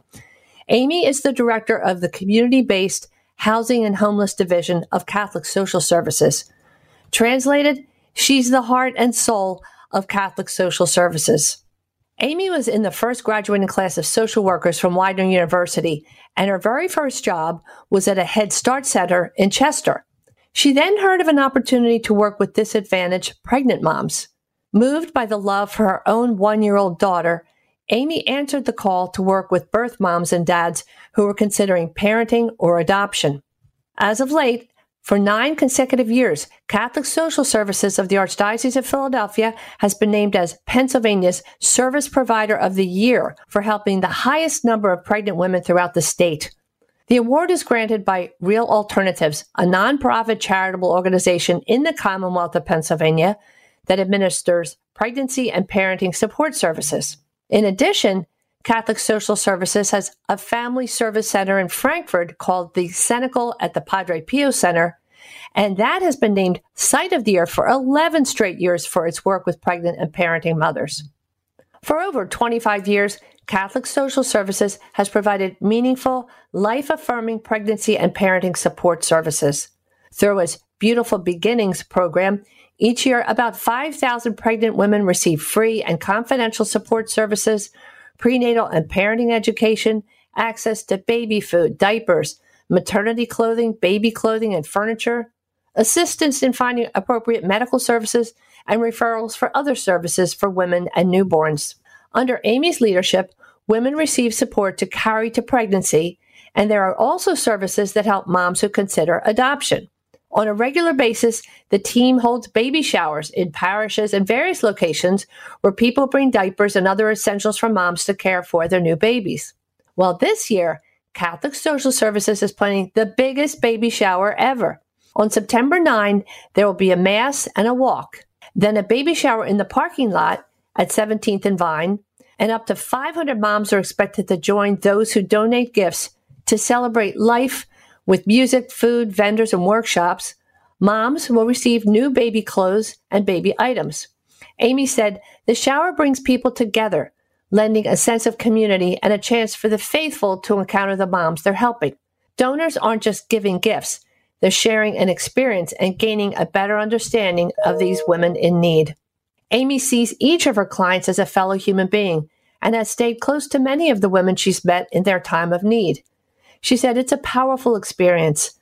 Amy is the director of the community-based Housing and Homeless Division of Catholic Social Services. Translated, she's the heart and soul of Catholic Social Services. Amy was in the first graduating class of social workers from Widener University, and her very first job was at a Head Start Center in Chester. She then heard of an opportunity to work with disadvantaged pregnant moms. Moved by the love for her own 1-year-old daughter, Amy answered the call to work with birth moms and dads who were considering parenting or adoption. As of late, for 9 consecutive years, Catholic Social Services of the Archdiocese of Philadelphia has been named as Pennsylvania's Service Provider of the Year for helping the highest number of pregnant women throughout the state. The award is granted by Real Alternatives, a nonprofit charitable organization in the Commonwealth of Pennsylvania that administers pregnancy and parenting support services. In addition, Catholic Social Services has a family service center in Frankfurt called the Cenacle at the Padre Pio Center, and that has been named Site of the Year for 11 straight years for its work with pregnant and parenting mothers. For over 25 years, Catholic Social Services has provided meaningful, life-affirming pregnancy and parenting support services. Through its Beautiful Beginnings program, each year about 5,000 pregnant women receive free and confidential support services, prenatal and parenting education, access to baby food, diapers, maternity clothing, baby clothing and furniture, assistance in finding appropriate medical services, and referrals for other services for women and newborns. Under Amy's leadership, women receive support to carry to pregnancy, and there are also services that help moms who consider adoption. On a regular basis, the team holds baby showers in parishes and various locations where people bring diapers and other essentials for moms to care for their new babies. Well, this year, Catholic Social Services is planning the biggest baby shower ever. On September 9, there will be a mass and a walk, then a baby shower in the parking lot at 17th and Vine, and up to 500 moms are expected to join those who donate gifts to celebrate life with music, food, vendors, and workshops. Moms will receive new baby clothes and baby items. Amy said, the shower brings people together, lending a sense of community and a chance for the faithful to encounter the moms they're helping. Donors aren't just giving gifts. They're sharing an experience and gaining a better understanding of these women in need. Amy sees each of her clients as a fellow human being and has stayed close to many of the women she's met in their time of need. She said it's a powerful experience.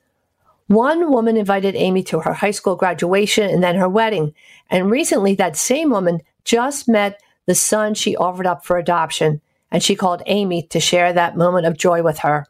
One woman invited Amy to her high school graduation and then her wedding, and recently that same woman just met the son she offered up for adoption, and she called Amy to share that moment of joy with her.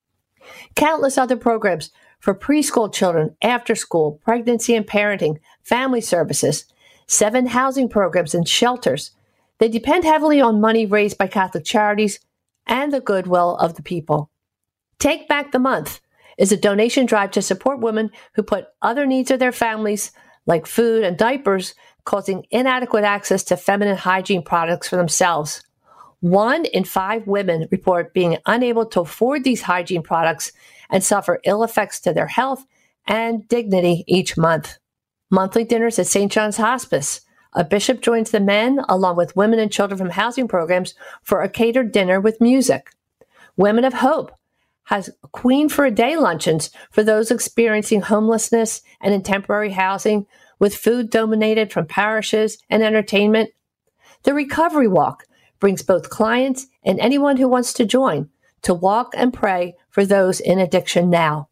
Countless other programs for preschool children, after school, pregnancy and parenting, family services, 7 housing programs and shelters. They depend heavily on money raised by Catholic charities and the goodwill of the people. Take Back the Month is a donation drive to support women who put other needs of their families, like food and diapers, causing inadequate access to feminine hygiene products for themselves. 1 in 5 women report being unable to afford these hygiene products and suffer ill effects to their health and dignity each month. Monthly dinners at St. John's Hospice. A bishop joins the men, along with women and children from housing programs, for a catered dinner with music. Women of Hope has Queen for a Day luncheons for those experiencing homelessness and in temporary housing, with food donated from parishes and entertainment. The Recovery Walk brings both clients and anyone who wants to join to walk and pray for those in addiction now.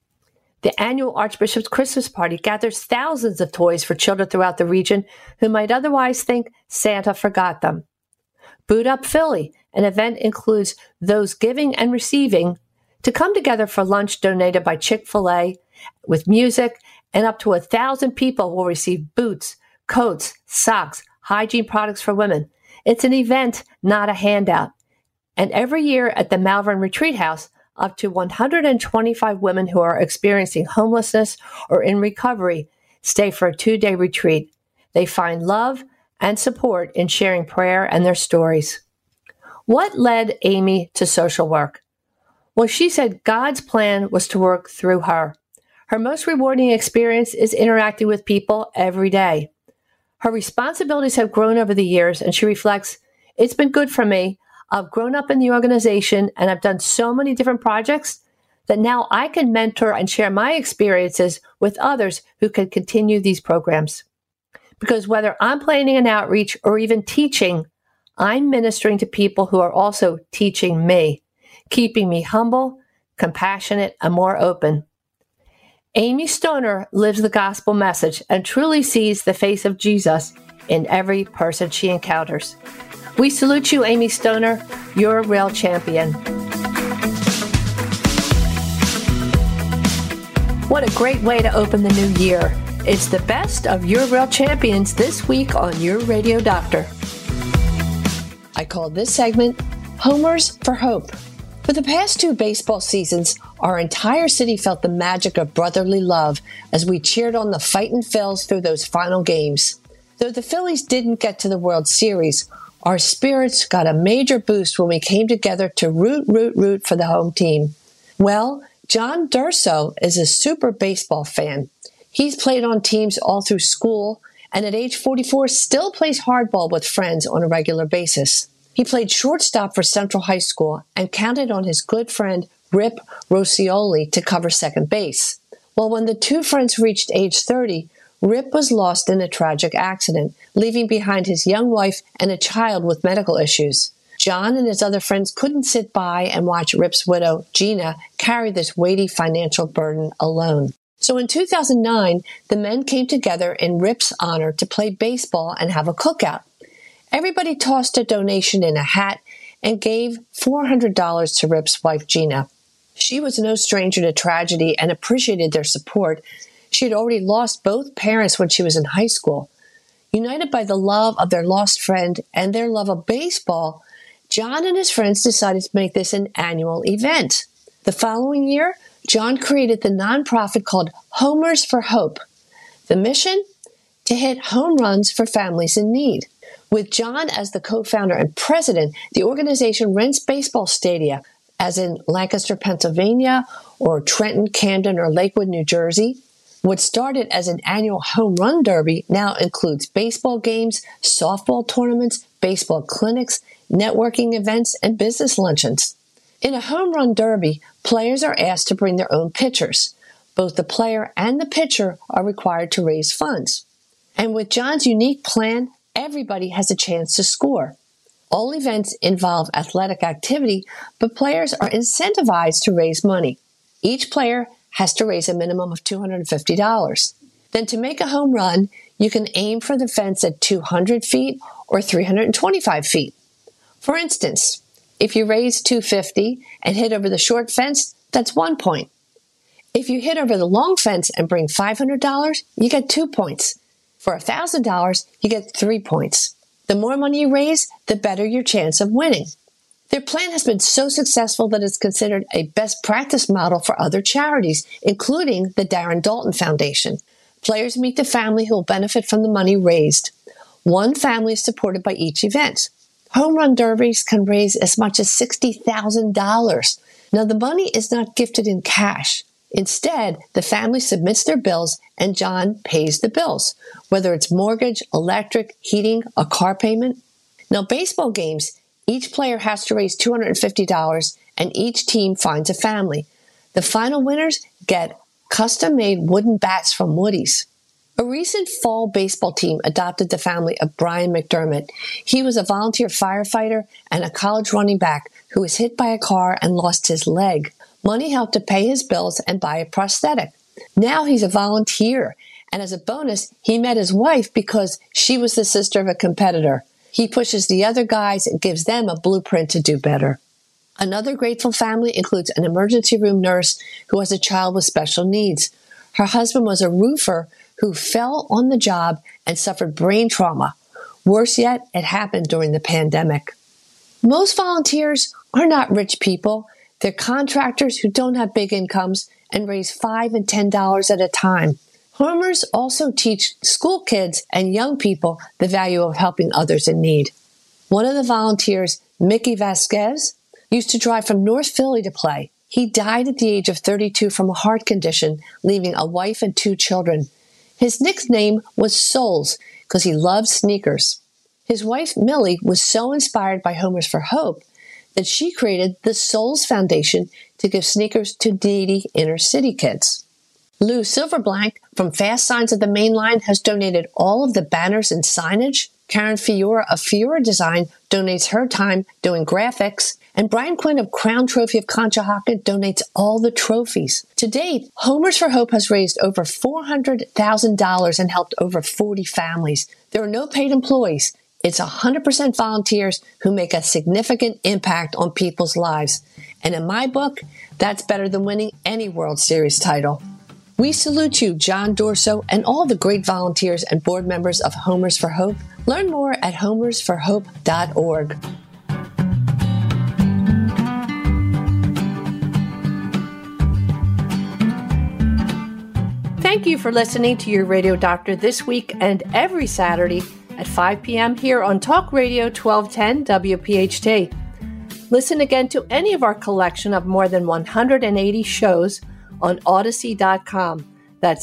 The annual Archbishop's Christmas Party gathers thousands of toys for children throughout the region who might otherwise think Santa forgot them. Boot Up Philly, an event includes those giving and receiving to come together for lunch donated by Chick-fil-A with music, and up to 1,000 people will receive boots, coats, socks, hygiene products for women. It's an event, not a handout. And every year at the Malvern Retreat House, up to 125 women who are experiencing homelessness or in recovery stay for a 2-day retreat. They find love and support in sharing prayer and their stories. What led Amy to social work? Well, she said God's plan was to work through her. Her most rewarding experience is interacting with people every day. Her responsibilities have grown over the years, and she reflects, "It's been good for me. I've grown up in the organization, and I've done so many different projects that now I can mentor and share my experiences with others who can continue these programs. Because whether I'm planning an outreach or even teaching, I'm ministering to people who are also teaching me, keeping me humble, compassionate, and more open." Amy Stoner lives the gospel message and truly sees the face of Jesus in every person she encounters. We salute you, Amy Stoner. You're a real champion. What a great way to open the new year. It's the best of Your Real Champions this week on Your Radio Doctor. I call this segment Homers for Hope. For the past 2 baseball seasons, our entire city felt the magic of brotherly love as we cheered on the Fightin' Phils through those final games. Though the Phillies didn't get to the World Series, our spirits got a major boost when we came together to root for the home team. Well, John Durso is a super baseball fan. He's played on teams all through school, and at age 44 still plays hardball with friends on a regular basis. He played shortstop for Central High School and counted on his good friend Rip Roscioli to cover second base. Well, when the two friends reached age 30, Rip was lost in a tragic accident, leaving behind his young wife and a child with medical issues. John and his other friends couldn't sit by and watch Rip's widow, Gina, carry this weighty financial burden alone. So in 2009, the men came together in Rip's honor to play baseball and have a cookout. Everybody tossed a donation in a hat and gave $400 to Rip's wife, Gina. She was no stranger to tragedy and appreciated their support. She had already lost both parents when she was in high school. United by the love of their lost friend and their love of baseball, John and his friends decided to make this an annual event. The following year, John created the nonprofit called Homers for Hope. The mission? To hit home runs for families in need. With John as the co-founder and president, the organization rents baseball stadia, as in Lancaster, Pennsylvania, or Trenton, Camden, or Lakewood, New Jersey. What started as an annual home run derby now includes baseball games, softball tournaments, baseball clinics, networking events, and business luncheons. In a home run derby, players are asked to bring their own pitchers. Both the player and the pitcher are required to raise funds. And with John's unique plan, everybody has a chance to score. All events involve athletic activity, but players are incentivized to raise money. Each player has to raise a minimum of $250. Then to make a home run, you can aim for the fence at 200 feet or 325 feet. For instance, if you raise $250 and hit over the short fence, that's 1 point. If you hit over the long fence and bring $500, you get 2 points. For $1,000, you get 3 points. The more money you raise, the better your chance of winning. Their plan has been so successful that it's considered a best practice model for other charities, including the Darren Dalton Foundation. Players meet the family who will benefit from the money raised. One family is supported by each event. Home run derbies can raise as much as $60,000. Now, the money is not gifted in cash. Instead, the family submits their bills and John pays the bills, whether it's mortgage, electric, heating, a car payment. Now, baseball games, each player has to raise $250 and each team finds a family. The final winners get custom-made wooden bats from Woody's. A recent fall baseball team adopted the family of Brian McDermott. He was a volunteer firefighter and a college running back who was hit by a car and lost his leg. Money helped to pay his bills and buy a prosthetic. Now he's a volunteer, and as a bonus, he met his wife because she was the sister of a competitor. He pushes the other guys and gives them a blueprint to do better. Another grateful family includes an emergency room nurse who has a child with special needs. Her husband was a roofer who fell on the job and suffered brain trauma. Worse yet, it happened during the pandemic. Most volunteers are not rich people. They're contractors who don't have big incomes and raise $5 and $10 at a time. Homers also teach school kids and young people the value of helping others in need. One of the volunteers, Mickey Vasquez, used to drive from North Philly to play. He died at the age of 32 from a heart condition, leaving a wife and 2 children. His nickname was Souls because he loved sneakers. His wife, Millie, was so inspired by Homers for Hope that she created the Souls Foundation to give sneakers to needy inner city kids. Lou Silverblank from Fast Signs of the Main Line has donated all of the banners and signage. Karen Fiora of Fiora Design donates her time doing graphics. And Brian Quinn of Crown Trophy of Conshohocken donates all the trophies. To date, Homers for Hope has raised over $400,000 and helped over 40 families. There are no paid employees. It's 100% volunteers who make a significant impact on people's lives. And in my book, that's better than winning any World Series title. We salute you, John Dorso, and all the great volunteers and board members of Homers for Hope. Learn more at homersforhope.org. Thank you for listening to Your Radio Doctor this week and every Saturday at 5 p.m. here on Talk Radio 1210 WPHT. Listen again to any of our collection of more than 180 shows on Odyssey.com. That's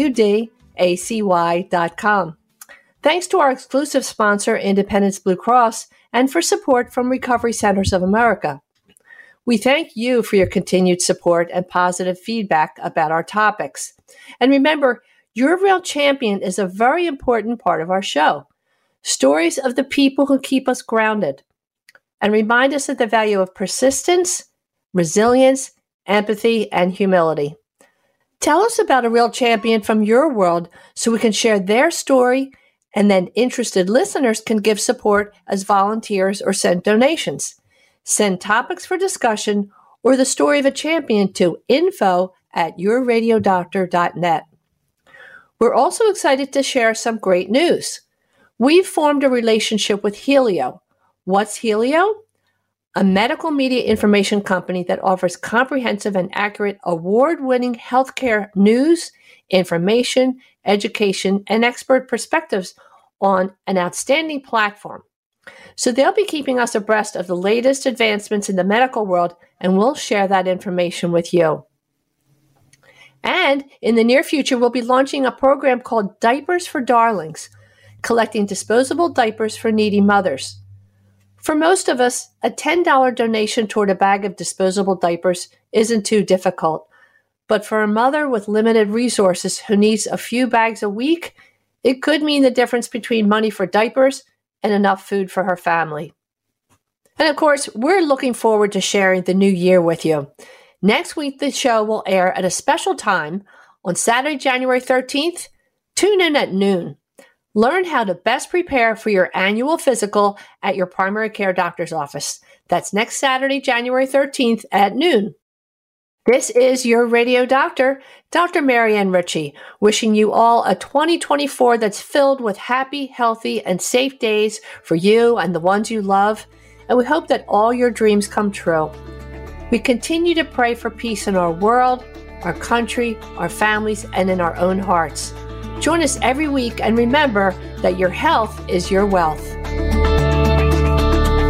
AUDACY.com. Thanks to our exclusive sponsor, Independence Blue Cross, and for support from Recovery Centers of America. We thank you for your continued support and positive feedback about our topics. And remember, Your Real Champion is a very important part of our show. Stories of the people who keep us grounded and remind us of the value of persistence, resilience, empathy, and humility. Tell us about a real champion from your world so we can share their story, and then interested listeners can give support as volunteers or send donations. Send topics for discussion or the story of a champion to info@yourradiodoctor.net. We're also excited to share some great news. We've formed a relationship with Helio. What's Helio? A medical media information company that offers comprehensive and accurate award-winning healthcare news, information, education, and expert perspectives on an outstanding platform. So they'll be keeping us abreast of the latest advancements in the medical world, and we'll share that information with you. And in the near future, we'll be launching a program called Diapers for Darlings, collecting disposable diapers for needy mothers. For most of us, a $10 donation toward a bag of disposable diapers isn't too difficult. But for a mother with limited resources who needs a few bags a week, it could mean the difference between money for diapers and enough food for her family. And of course, we're looking forward to sharing the new year with you. Next week, the show will air at a special time on Saturday, January 13th. Tune in at noon. Learn how to best prepare for your annual physical at your primary care doctor's office. That's next Saturday, January 13th at noon. This is your radio doctor, Dr. Marianne Ritchie, wishing you all a 2024 that's filled with happy, healthy, and safe days for you and the ones you love. And we hope that all your dreams come true. We continue to pray for peace in our world, our country, our families, and in our own hearts. Join us every week and remember that your health is your wealth.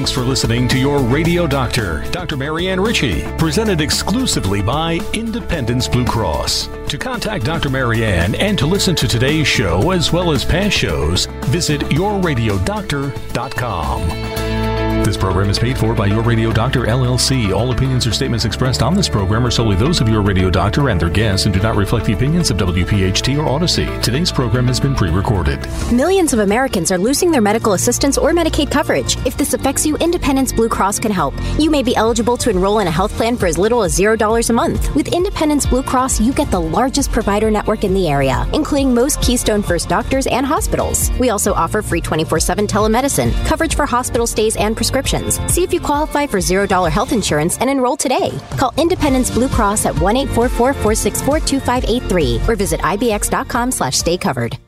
Thanks for listening to Your Radio Doctor, Dr. Marianne Ritchie, presented exclusively by Independence Blue Cross. To contact Dr. Marianne and to listen to today's show as well as past shows, visit yourradiodoctor.com. This program is paid for by Your Radio Doctor, LLC. All opinions or statements expressed on this program are solely those of Your Radio Doctor and their guests and do not reflect the opinions of WPHT or Odyssey. Today's program has been pre-recorded. Millions of Americans are losing their medical assistance or Medicaid coverage. If this affects you, Independence Blue Cross can help. You may be eligible to enroll in a health plan for as little as $0 a month. With Independence Blue Cross, you get the largest provider network in the area, including most Keystone First doctors and hospitals. We also offer free 24/7 telemedicine, coverage for hospital stays and prescriptions. See if you qualify for $0 health insurance and enroll today. Call Independence Blue Cross at 1-844-464-2583 or visit ibx.com/staycovered.